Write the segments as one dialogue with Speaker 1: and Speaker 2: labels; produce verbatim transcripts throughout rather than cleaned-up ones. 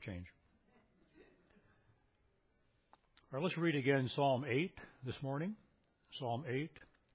Speaker 1: change. All right, let's read again Psalm eight this morning. Psalm eight.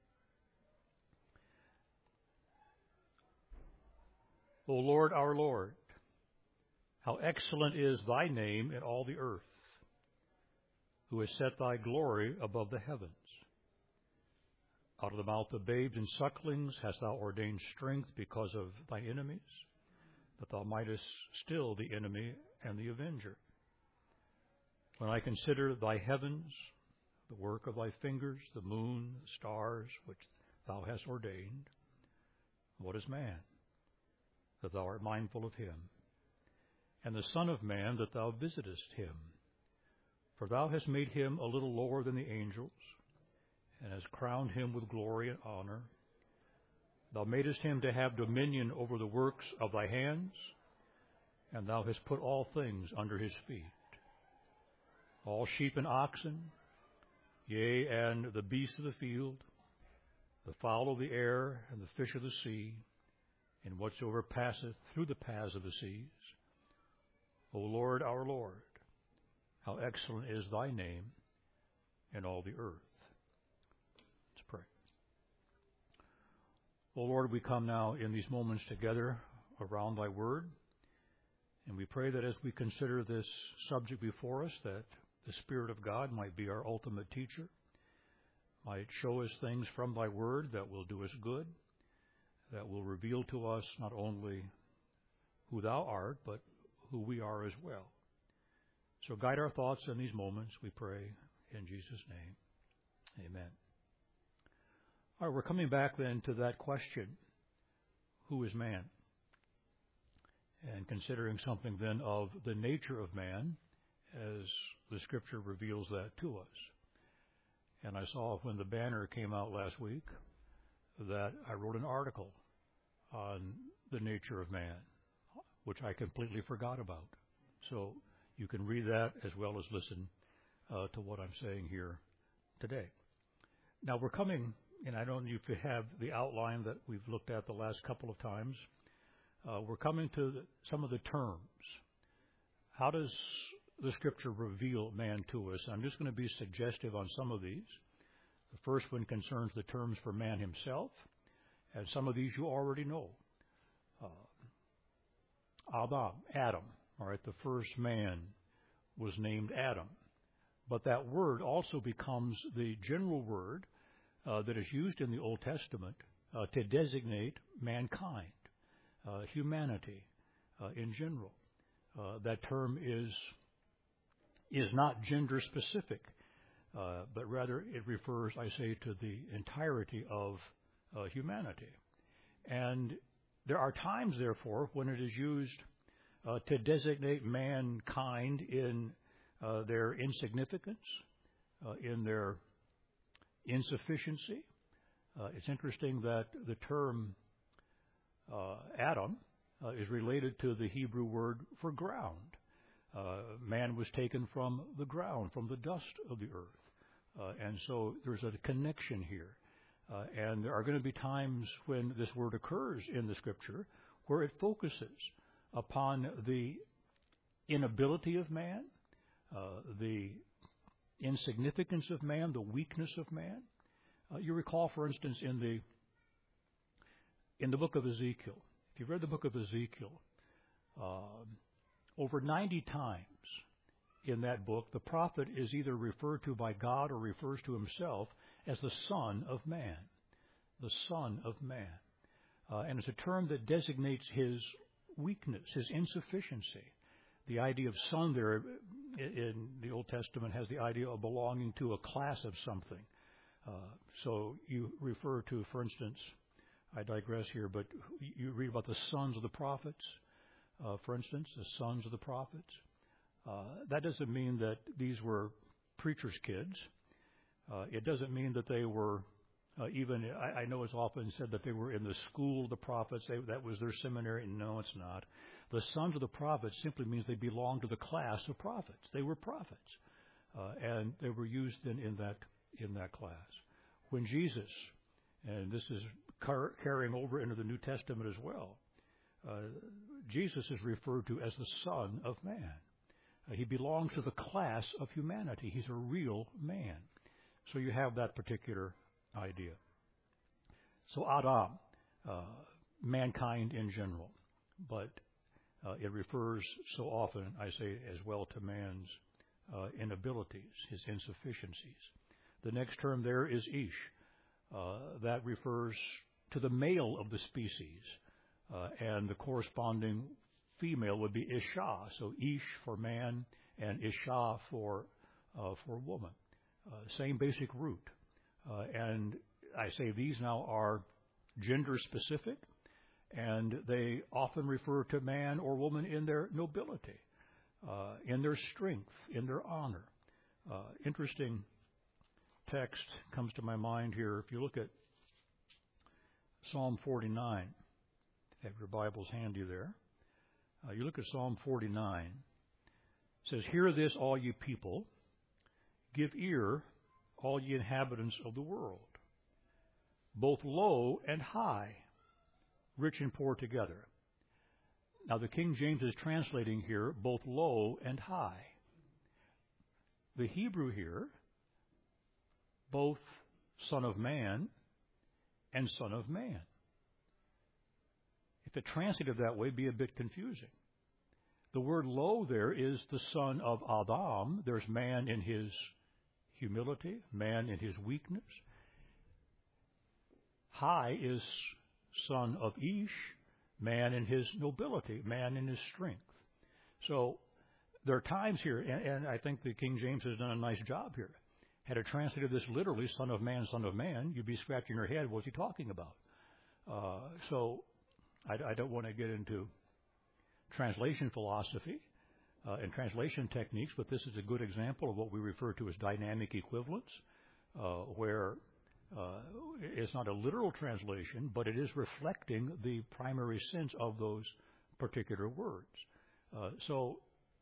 Speaker 1: O Lord, our Lord, how excellent is thy name in all the earth, who has set thy glory above the heavens. Out of the mouth of babes and sucklings hast thou ordained strength because of thy enemies, that thou mightest still the enemy and the avenger. When I consider thy heavens, the work of thy fingers, the moon, the stars, which thou hast ordained, what is man, that thou art mindful of him, and the Son of Man, that thou visitest him? For thou hast made him a little lower than the angels, and hast crowned him with glory and honor. Thou madest him to have dominion over the works of thy hands, and thou hast put all things under his feet. All sheep and oxen, yea, and the beasts of the field, the fowl of the air, and the fish of the sea, and whatsoever passeth through the paths of the seas. O Lord, our Lord, how excellent is thy name in all the earth. Let's pray. O Lord, we come now in these moments together around thy word, and we pray that as we consider this subject before us, that the Spirit of God might be our ultimate teacher, might show us things from thy word that will do us good, that will reveal to us not only who thou art, but who we are as well. So guide our thoughts in these moments, we pray, in Jesus' name. Amen. All right, we're coming back then to that question, who is man? And considering something then of the nature of man, as the Scripture reveals that to us. And I saw when the banner came out last week that I wrote an article on the nature of man, which I completely forgot about. So you can read that as well as listen uh, to what I'm saying here today. Now we're coming, and I don't know if you have the outline that we've looked at the last couple of times. Uh, we're coming to the, some of the terms. How does the Scripture reveal man to us? I'm just going to be suggestive on some of these. The first one concerns the terms for man himself, and some of these you already know. Uh, Adam, Adam, all right, the first man was named Adam. But that word also becomes the general word uh, that is used in the Old Testament uh, to designate mankind, uh, humanity uh, in general. Uh, that term is is not gender specific, uh, but rather it refers, I say, to the entirety of uh, humanity. And there are times, therefore, when it is used uh, to designate mankind in uh, their insignificance, uh, in their insufficiency. Uh, it's interesting that the term uh, Adam uh, is related to the Hebrew word for ground. Uh, man was taken from the ground, from the dust of the earth. Uh, and so there's a connection here. Uh, and there are going to be times when this word occurs in the Scripture where it focuses upon the inability of man, uh, the insignificance of man, the weakness of man. Uh, you recall, for instance, in the in the book of Ezekiel, if you've read the book of Ezekiel, uh, over ninety times in that book, the prophet is either referred to by God or refers to himself as the Son of Man, the Son of Man. Uh, and it's a term that designates his weakness, his insufficiency. The idea of son there in the Old Testament has the idea of belonging to a class of something. Uh, so you refer to, for instance, I digress here, but you read about the sons of the prophets, uh, for instance, the sons of the prophets. Uh, that doesn't mean that these were preachers' kids. Uh, it doesn't mean that they were uh, even, I, I know it's often said that they were in the school of the prophets, they, that was their seminary. No, it's not. The sons of the prophets simply means they belonged to the class of prophets. They were prophets, uh, and they were used in, in that in that class. When Jesus, and this is car- carrying over into the New Testament as well, uh, Jesus is referred to as the Son of Man. Uh, he belongs to the class of humanity. He's a real man. So you have that particular idea. So Adam, uh, mankind in general, but uh, it refers so often, I say, as well to man's uh, inabilities, his insufficiencies. The next term there is Ish. Uh, that refers to the male of the species, uh, and the corresponding female would be Isha. So Ish for man and Isha for uh, for woman. Uh, same basic root. Uh, and I say these now are gender specific, and they often refer to man or woman in their nobility, uh, in their strength, in their honor. Uh, interesting text comes to my mind here. If you look at Psalm forty-nine, have your Bibles handy there. Uh, you look at Psalm forty-nine. It says, "Hear this, all you people. Give ear, all ye inhabitants of the world. Both low and high, rich and poor together." Now the King James is translating here both low and high. The Hebrew here, both son of man and son of man. If it translated that way, it'd be a bit confusing. The word low there is the son of Adam. There's man in his humility, man in his weakness. High is son of Ish, man in his nobility, man in his strength. So there are times here, and, and I think the King James has done a nice job here. Had it translated this literally, son of man, son of man, you'd be scratching your head, what's he talking about? Uh, so I, I don't want to get into translation philosophy uh, and translation techniques, but this is a good example of what we refer to as dynamic equivalence, uh, where uh, it's not a literal translation, but it is reflecting the primary sense of those particular words. Uh, so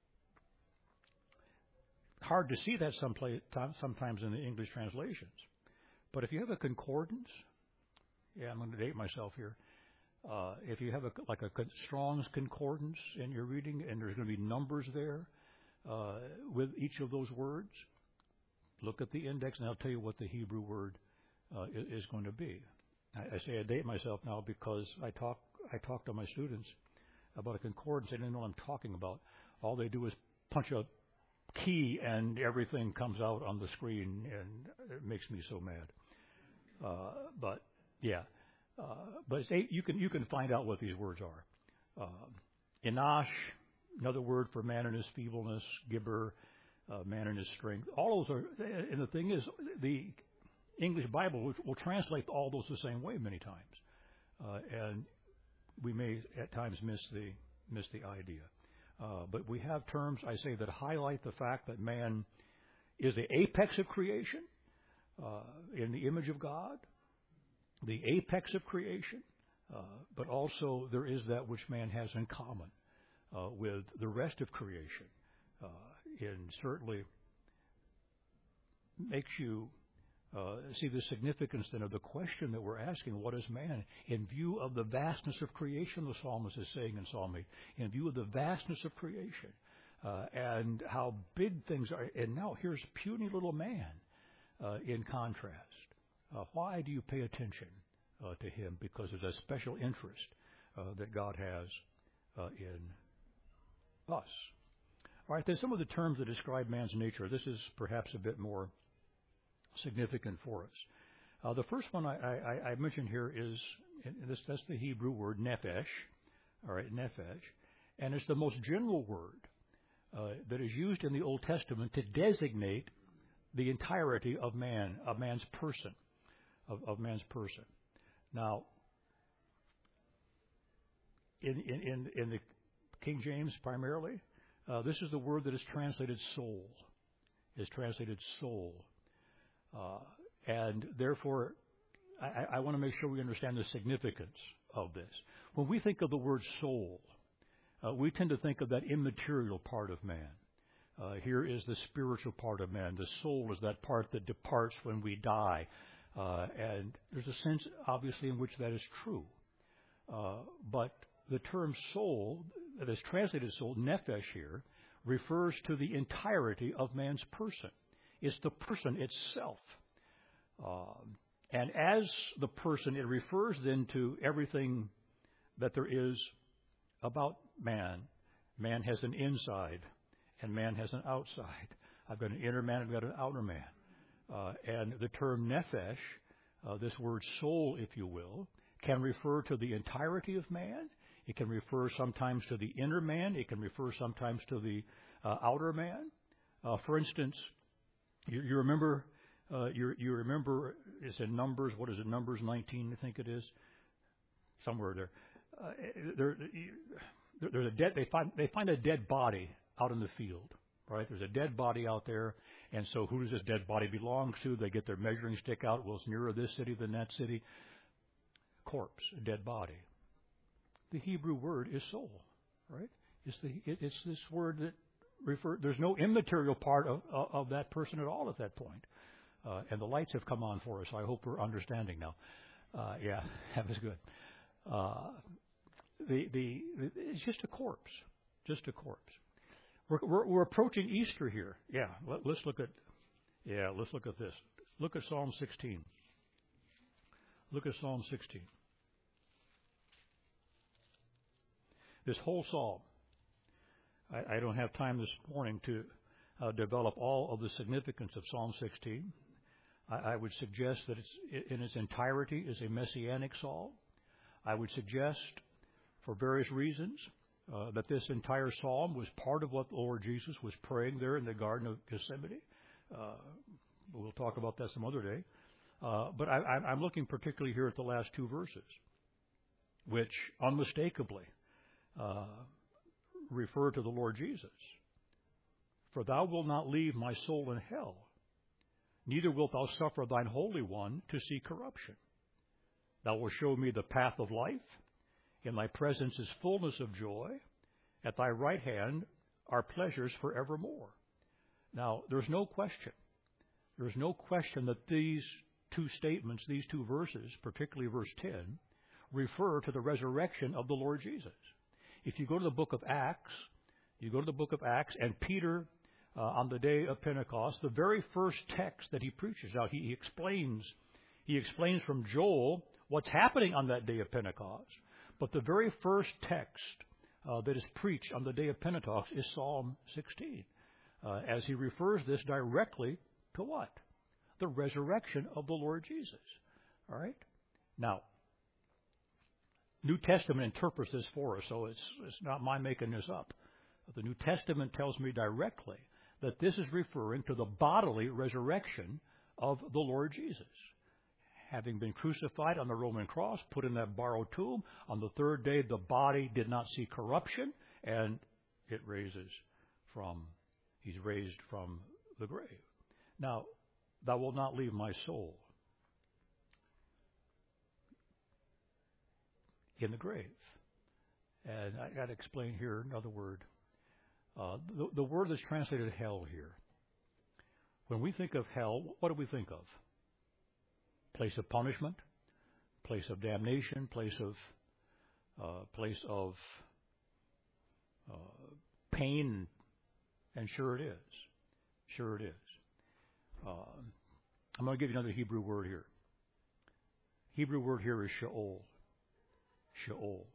Speaker 1: hard to see that someplace, sometimes in the English translations. But if you have a concordance, yeah, I'm going to date myself here. Uh, if you have a, like a Strong's concordance in your reading, and there's going to be numbers there uh, with each of those words, look at the index, and I'll tell you what the Hebrew word uh, is, is going to be. I, I say I date myself now because I talk I talk to my students about a concordance. They don't know what I'm talking about. All they do is punch a key, and everything comes out on the screen, and it makes me so mad. Uh, but yeah. Uh, but it's eight, you can you can find out what these words are. Uh, Enosh, another word for man in his feebleness. Gibber, uh, man in his strength. All those are, and the thing is, the English Bible will, will translate all those the same way many times, uh, and we may at times miss the miss the idea. Uh, but we have terms, I say, that highlight the fact that man is the apex of creation, uh, in the image of God. The apex of creation, uh, but also there is that which man has in common uh, with the rest of creation, uh, and certainly makes you uh, see the significance then of the question that we're asking: what is man? In view of the vastness of creation, the psalmist is saying in Psalm eight, in view of the vastness of creation uh, and how big things are, and now here's puny little man uh, in contrast. Uh, why do you pay attention uh, to him? Because there's a special interest uh, that God has uh, in us. All right, there's some of the terms that describe man's nature. This is perhaps a bit more significant for us. Uh, the first one I, I, I mentioned here is, and this, that's the Hebrew word nephesh, all right, nephesh, and it's the most general word uh, that is used in the Old Testament to designate the entirety of man, of man's person. Of, of man's person. Now, in, in, in, in the King James primarily, uh, this is the word that is translated soul, is translated soul. Uh, and therefore, I, I want to make sure we understand the significance of this. When we think of the word soul, uh, we tend to think of that immaterial part of man. Uh, here is the spiritual part of man. The soul is that part that departs when we die. Uh, and there's a sense, obviously, in which that is true. Uh, but the term soul, that is translated soul, nephesh here, refers to the entirety of man's person. It's the person itself. Um, and as the person, it refers then to everything that there is about man. Man has an inside, and man has an outside. I've got an inner man, I've got an outer man. Uh, and the term nephesh, uh, this word soul, if you will, can refer to the entirety of man. It can refer sometimes to the inner man. It can refer sometimes to the uh, outer man. Uh, for instance, you, you remember, uh, you, you remember, it's in Numbers, what is it, Numbers nineteen, I think it is, somewhere there. Uh, there, there there's a dead, they find, they find a dead body out in the field, right? There's a dead body out there, and so who does this dead body belong to? They get their measuring stick out. Well, it's nearer this city than that city. Corpse, a dead body. The Hebrew word is soul, right? It's the it, it's this word that refer. There's no immaterial part of of, of that person at all at that point. Uh, and the lights have come on for us. So I hope we're understanding now. Uh, yeah, that was good. Uh, the the it's just a corpse, just a corpse. We're we're, we're approaching Easter here. Yeah, let, let's look at yeah, let's look at this. Look at Psalm sixteen. Look at Psalm sixteen. This whole psalm, I, I don't have time this morning to uh, develop all of the significance of Psalm sixteen. I, I would suggest that it's in its entirety is a messianic psalm. I would suggest, for various reasons, uh, that this entire psalm was part of what the Lord Jesus was praying there in the Garden of Gethsemane. Uh, we'll talk about that some other day. Uh, but I, I'm looking particularly here at the last two verses, which unmistakably uh, refer to the Lord Jesus. For thou wilt not leave my soul in hell, neither wilt thou suffer thine Holy One to see corruption. Thou wilt show me the path of life. In thy presence is fullness of joy. At thy right hand are pleasures forevermore. Now, there's no question. There's no question that these two statements, these two verses, particularly verse ten, refer to the resurrection of the Lord Jesus. If you go to the book of Acts, you go to the book of Acts, and Peter, uh, on the day of Pentecost, the very first text that he preaches, now he, he explains, he explains from Joel what's happening on that day of Pentecost, but the very first text uh, that is preached on the day of Pentecost is Psalm sixteen, uh, as he refers this directly to what? The resurrection of the Lord Jesus. All right? Now, New Testament interprets this for us, so it's, it's not my making this up. The New Testament tells me directly that this is referring to the bodily resurrection of the Lord Jesus. Having been crucified on the Roman cross, put in that borrowed tomb, on the third day the body did not see corruption, and it raises from, he's raised from the grave. Now, thou wilt not leave my soul in the grave. And I got to explain here another word. Uh, the, the word that's translated hell here. When we think of hell, what do we think of? Place of punishment, place of damnation, place of uh, place of uh, pain, and sure it is. Sure it is. Uh, I'm going to give you another Hebrew word here. Hebrew word here is Sheol. Sheol.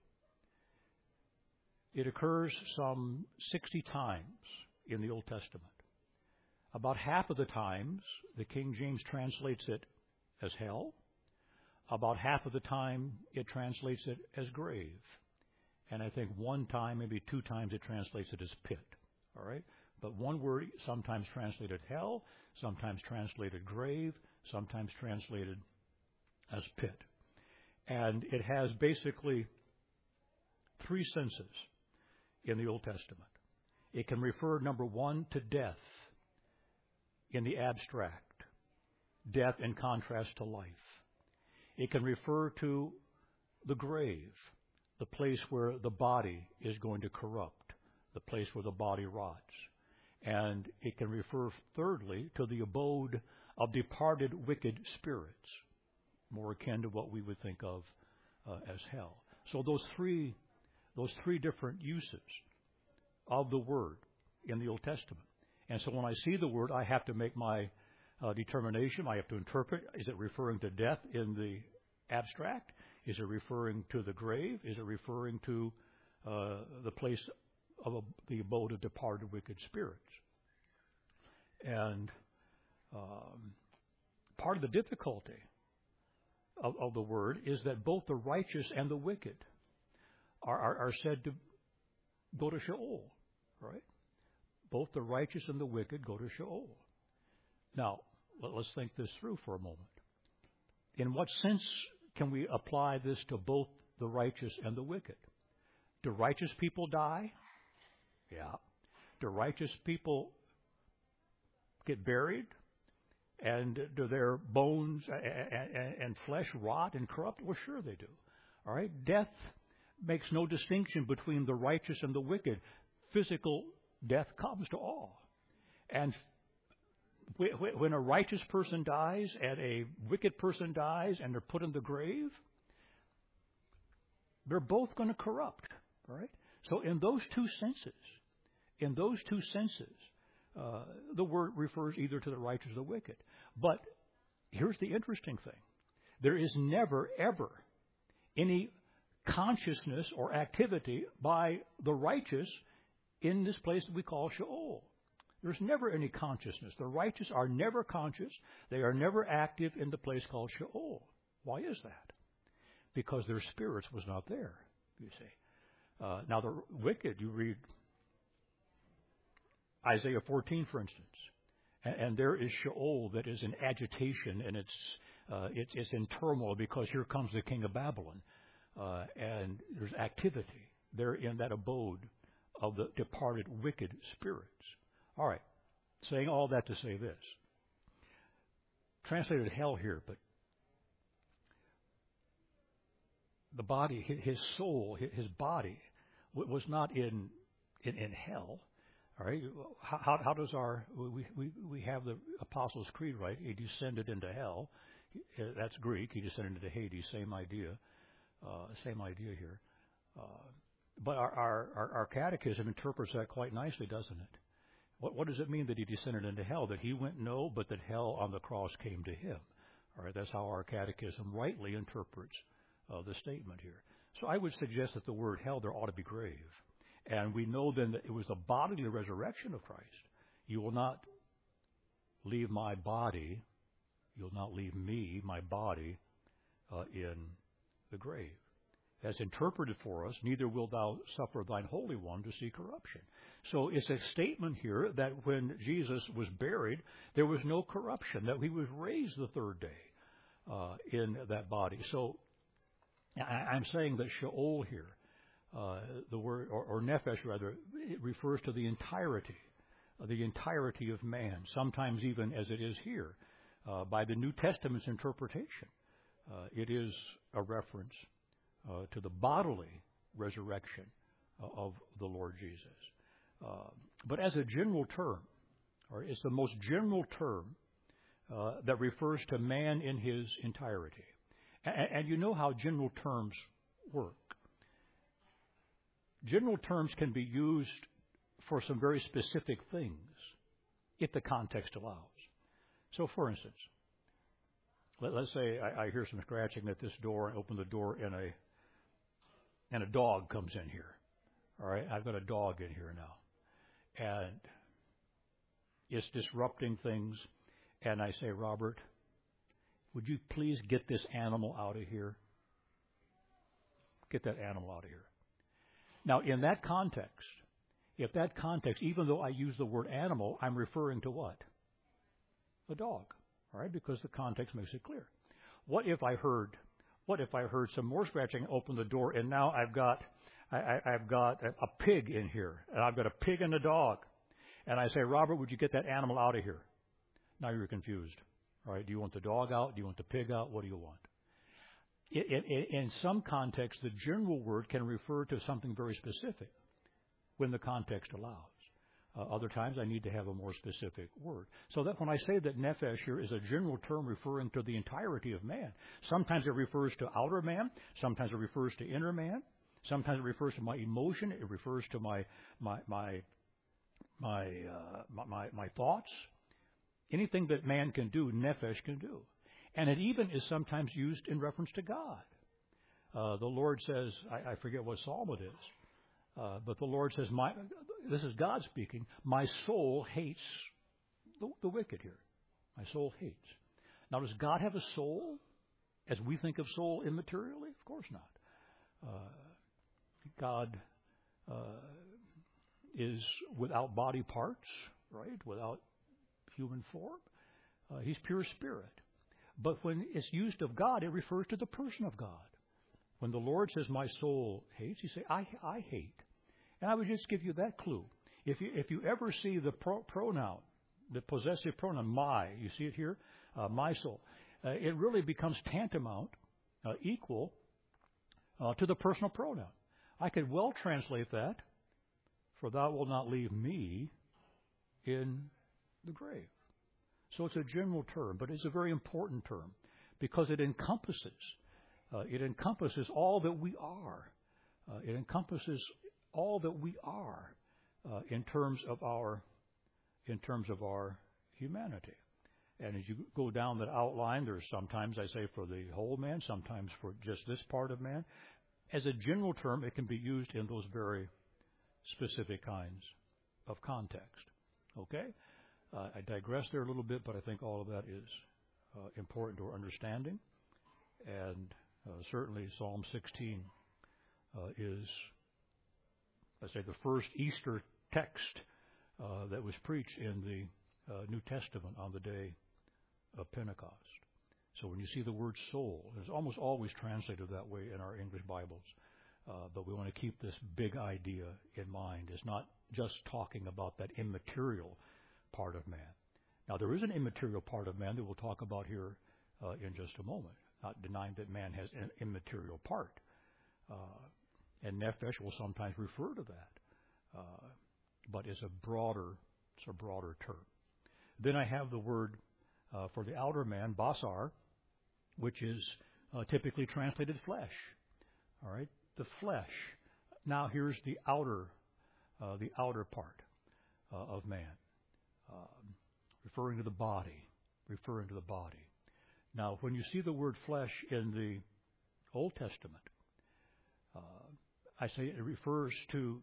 Speaker 1: It occurs some sixty times in the Old Testament. About half of the times, the King James translates it as hell. About half of the time, it translates it as grave. And I think one time, maybe two times, it translates it as pit. All right? But one word, sometimes translated hell, sometimes translated grave, sometimes translated as pit. And it has basically three senses in the Old Testament. It can refer, number one, to death in the abstract. Death in contrast to life. It can refer to the grave, the place where the body is going to corrupt, the place where the body rots. And it can refer, thirdly, to the abode of departed wicked spirits, more akin to what we would think of uh, as hell. So those three, those three different uses of the word in the Old Testament. And so when I see the word, I have to make my uh, determination. I have to interpret. Is it referring to death in the abstract? Is it referring to the grave? Is it referring to uh, the place of a, the abode of departed wicked spirits? And um, part of the difficulty of, of the word is that both the righteous and the wicked are, are, are said to go to Sheol, right? Both the righteous and the wicked go to Sheol. Now, let, let's think this through for a moment. In what sense can we apply this to both the righteous and the wicked? Do righteous people die? Yeah. Do righteous people get buried? And do their bones and flesh rot and corrupt? Well, sure they do. All right? Death makes no distinction between the righteous and the wicked. Physical death comes to all. And when a righteous person dies and a wicked person dies and they're put in the grave, they're both going to corrupt. All right? So in those two senses, in those two senses, uh, the word refers either to the righteous or the wicked. But here's the interesting thing. There is never, ever any consciousness or activity by the righteous in this place that we call Sheol. There's never any consciousness. The righteous are never conscious. They are never active in the place called Sheol. Why is that? Because their spirits was not there, you see. Uh, now, the wicked, you read Isaiah fourteen, for instance, and, and there is Sheol that is in agitation, and it's, uh, it's, it's in turmoil because here comes the king of Babylon. Uh, and there's activity there in that abode of the departed wicked spirits. All right, saying all that to say this. Translated hell here, but the body, his soul, his body was not in in, in hell. All right, how, how does our we, we we have the Apostles' Creed, right? He descended into hell. That's Greek. He descended into Hades. Same idea. Uh, same idea here. Uh, but our, our, our catechism interprets that quite nicely, doesn't it? What, what does it mean that he descended into hell? That he went? No, but that hell on the cross came to him. All right, that's how our catechism rightly interprets uh, the statement here. So I would suggest that the word hell there ought to be grave. And we know then that it was the bodily resurrection of Christ. You will not leave my body, you'll not leave me, my body, uh, in the grave. As interpreted for us, neither wilt thou suffer thine Holy One to see corruption. So it's a statement here that when Jesus was buried, there was no corruption, that he was raised the third day uh, in that body. So I, I'm saying that Sheol here, uh, the word, or, or nephesh rather, it refers to the entirety, uh, the entirety of man, sometimes even as it is here, uh, by the New Testament's interpretation. Uh, it is a reference uh, to the bodily resurrection uh, of the Lord Jesus. Uh, but as a general term, or it's the most general term uh, that refers to man in his entirety. And, and you know how general terms work. General terms can be used for some very specific things if the context allows. So, for instance, Let, let's say I, I hear some scratching at this door and open the door and a and a dog comes in here. All right, I've got a dog in here now. And it's disrupting things. And I say, Robert, would you please get this animal out of here? Get that animal out of here. Now, in that context, if that context, even though I use the word animal, I'm referring to what? A dog. All right, because the context makes it clear. What if I heard, what if I heard some more scratching, open the door, and now I've got, I, I, I've got a, a pig in here, and I've got a pig and a dog, and I say, Robert, would you get that animal out of here? Now you're confused. All right, do you want the dog out? Do you want the pig out? What do you want? In, in, in some context, the general word can refer to something very specific when the context allows. Uh, other times, I need to have a more specific word. So that when I say that nephesh here is a general term referring to the entirety of man, sometimes it refers to outer man, sometimes it refers to inner man, sometimes it refers to my emotion, it refers to my my my my, uh, my, my, my thoughts. Anything that man can do, nephesh can do. And it even is sometimes used in reference to God. Uh, the Lord says, I, I forget what psalm it is, uh, but the Lord says, my, this is God speaking, my soul hates the, the wicked here. My soul hates. Now, does God have a soul as we think of soul immaterially? Of course not. Uh, God uh, is without body parts, right? Without human form. Uh, he's pure spirit. But when it's used of God, it refers to the person of God. When the Lord says, my soul hates, he say, I, I hate. And I would just give you that clue. If you, if you ever see the pro, pronoun, the possessive pronoun, my, you see it here, uh, my soul, uh, it really becomes tantamount, uh, equal uh, to the personal pronoun. I could well translate that, for thou wilt not leave me in the grave. So it's a general term, but it's a very important term because it encompasses, uh, it encompasses all that we are. Uh, it encompasses all that we are uh, in terms of our, in terms of our humanity. And as you go down that outline, there's sometimes I say for the whole man, sometimes for just this part of man. As a general term, it can be used in those very specific kinds of context. Okay? Uh, I digress there a little bit, but I think all of that is uh, important to our understanding. And uh, certainly Psalm sixteen uh, is, I say, the first Easter text uh, that was preached in the uh, New Testament on the day of Pentecost. So when you see the word soul, it's almost always translated that way in our English Bibles. Uh, but we want to keep this big idea in mind. It's not just talking about that immaterial part of man. Now, there is an immaterial part of man that we'll talk about here uh, in just a moment, not denying that man has an immaterial part. Uh, and nephesh will sometimes refer to that, uh, but it's a broader, it's a broader term. Then I have the word uh, for the outer man, basar, which is uh, typically translated flesh. All right, the flesh. Now here's the outer, uh, the outer part uh, of man. Um, referring to the body, referring to the body. Now, when you see the word flesh in the Old Testament, uh, I say it refers to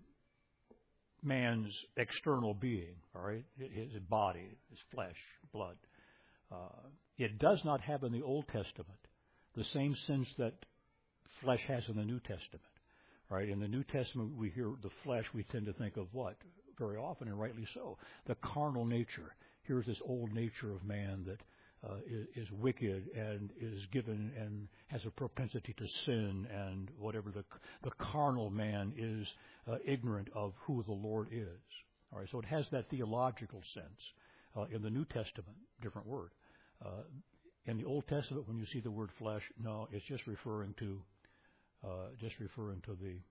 Speaker 1: man's external being, all right, his body, his flesh, blood. Uh, it does not have in the Old Testament the same sense that flesh has in the New Testament, right? In the New Testament, we hear the flesh, we tend to think of what? Very often, and rightly so, the carnal nature. Here's this old nature of man that uh, is, is wicked and is given and has a propensity to sin, and whatever the the carnal man is uh, ignorant of who the Lord is. All right, so it has that theological sense. Uh, in the New Testament, different word. Uh, in the Old Testament, when you see the word flesh, no, it's just referring to uh, just referring to the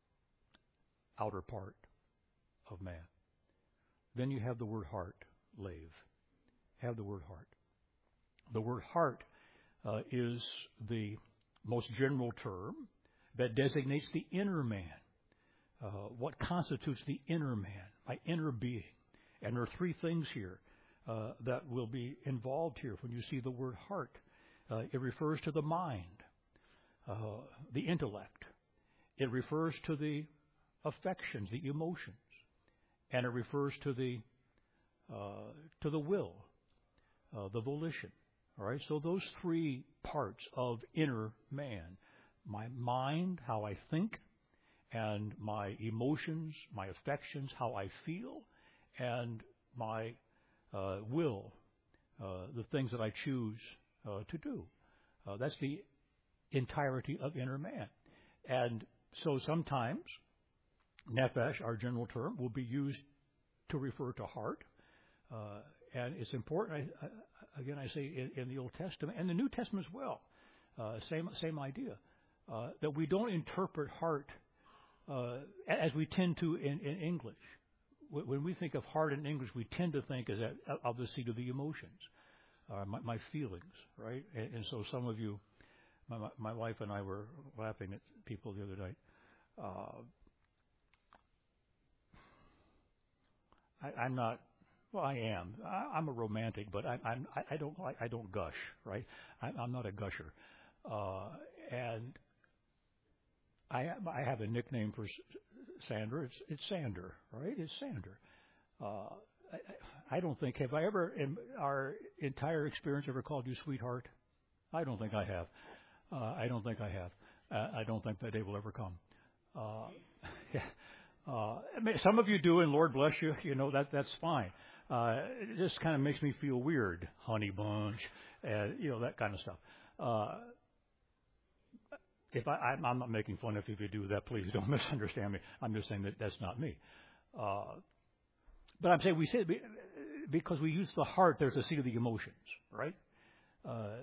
Speaker 1: outer part of man. Then you have the word heart, lave. Have the word heart. The word heart uh, is the most general term that designates the inner man. Uh, what constitutes the inner man, my inner being. And there are three things here uh, that will be involved here when you see the word heart. Uh, it refers to the mind, uh, the intellect. It refers to the affections, the emotions. And it refers to the uh, to the will, uh, the volition. All right. So those three parts of inner man: my mind, how I think, and my emotions, my affections, how I feel, and my uh, will, uh, the things that I choose uh, to do. Uh, that's the entirety of inner man. And so sometimes nephesh, our general term, will be used to refer to heart. Uh, and it's important, I, I, again, I say in, in the Old Testament and the New Testament as well, uh, same same idea, uh, that we don't interpret heart uh, as we tend to in, in English. When we think of heart in English, we tend to think as a, of the seat of the emotions, uh, my, my feelings, right? And, and so some of you, my, my wife and I were laughing at people the other night. Uh, I, I'm not. Well, I am. I, I'm a romantic, but I, I'm. I, I don't. I, I don't gush, right? I, I'm not a gusher, uh, and I have, I have a nickname for Sandra. It's it's Sander, right? It's Sander. Uh, I, I don't think have I ever in our entire experience ever called you sweetheart? I don't think I have. Uh, I don't think I have. Uh, I don't think that day will ever come. Uh, yeah. Uh, I mean, some of you do, and Lord bless you. You know that that's fine. Uh, it just kind of makes me feel weird, honey bunch, and you know that kind of stuff. Uh, if I, I'm, I'm not making fun of you if you do that, please don't misunderstand me. I'm just saying that that's not me. Uh, but I'm saying we say because we use the heart. There's a seat of the emotions, right? Uh,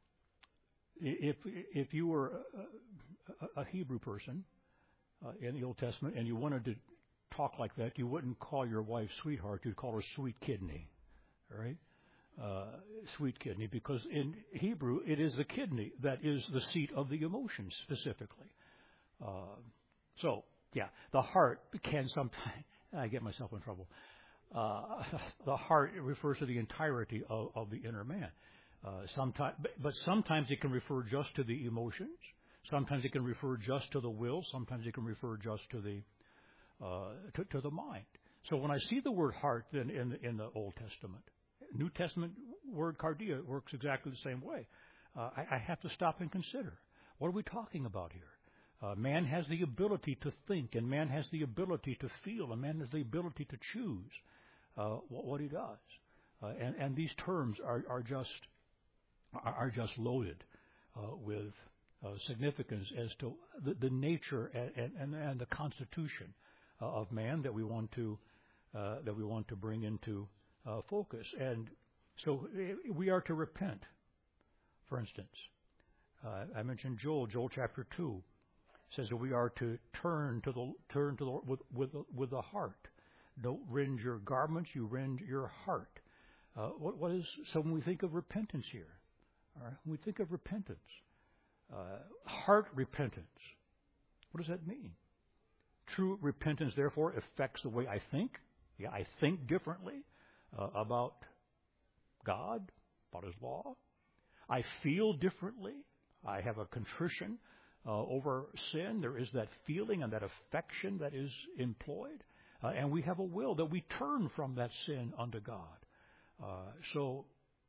Speaker 1: if if you were a, a, a Hebrew person uh, in the Old Testament and you wanted to talk like that, you wouldn't call your wife sweetheart. You'd call her sweet kidney, right? Uh, sweet kidney, because in Hebrew it is the kidney that is the seat of the emotions specifically. Uh, so, yeah, the heart can sometimes, I get myself in trouble. Uh, the heart refers to the entirety of, of the inner man. Uh, sometimes, but, but sometimes it can refer just to the emotions. Sometimes it can refer just to the will. Sometimes it can refer just to the uh, to, to the mind. So when I see the word heart, then in the, in the Old Testament, New Testament word cardia works exactly the same way. Uh, I, I have to stop and consider, what are we talking about here? Uh, man has the ability to think, and man has the ability to feel, and man has the ability to choose uh, what, what he does. Uh, and, and these terms are, are just are just loaded uh, with uh, significance as to the, the nature and, and, and the constitution uh, of man that we want to uh, that we want to bring into uh, focus. And so we are to repent. For instance, uh, I mentioned Joel. Joel chapter two says that we are to turn to the turn to the Lord with with with the heart. Don't rend your garments; you rend your heart. Uh, what, what is so when we think of repentance here? All right, when we think of repentance, uh, heart repentance, what does that mean? True repentance, therefore, affects the way I think. Yeah, I think differently uh, about God, about His law. I feel differently. I have a contrition uh, over sin. There is that feeling and that affection that is employed. Uh, and we have a will that we turn from that sin unto God. Uh, so,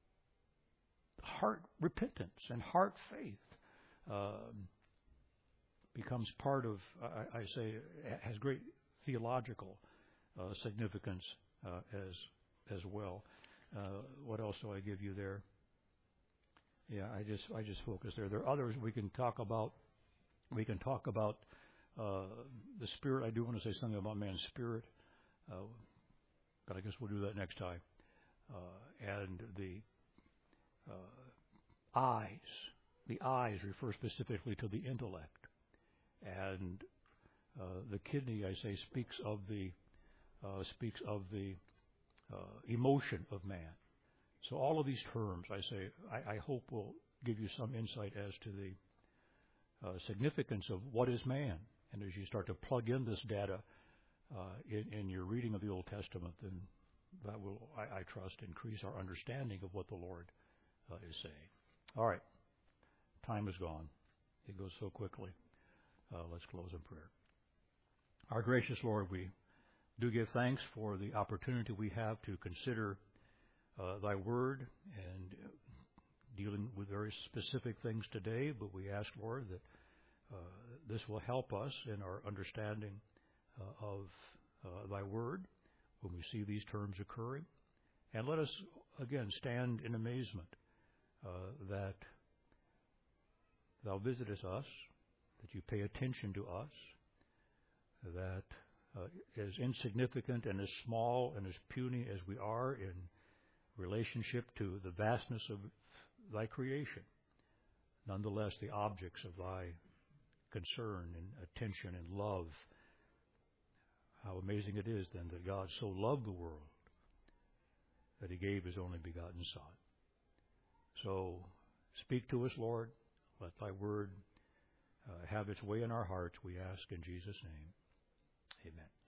Speaker 1: heart repentance and heart faith uh, becomes part of, I, I say, has great theological uh, significance uh, as as well. Uh, what else do I give you there? Yeah, I just I just focus there. There are others we can talk about. We can talk about uh, the spirit. I do want to say something about man's spirit, uh, but I guess we'll do that next time. Uh, and the uh, eyes. The eyes refer specifically to the intellect, and uh, the kidney, I say, speaks of the uh, speaks of the uh, emotion of man. So all of these terms, I say, I, I hope will give you some insight as to the uh, significance of what is man. And as you start to plug in this data uh, in, in your reading of the Old Testament, then that will, I, I trust, increase our understanding of what the Lord uh, is saying. All right. Time is gone. It goes so quickly. Uh, let's close in prayer. Our gracious Lord, we do give thanks for the opportunity we have to consider uh, Thy Word and dealing with very specific things today, but we ask, Lord, that uh, this will help us in our understanding uh, of uh, Thy Word when we see these terms occurring. And let us, again, stand in amazement uh, that Thou visitest us, that You pay attention to us, that uh, as insignificant and as small and as puny as we are in relationship to the vastness of Thy creation, nonetheless the objects of Thy concern and attention and love. How amazing it is then that God so loved the world that He gave His only begotten Son. So speak to us, Lord. Let Thy Word uh, have its way in our hearts, we ask in Jesus' name. Amen.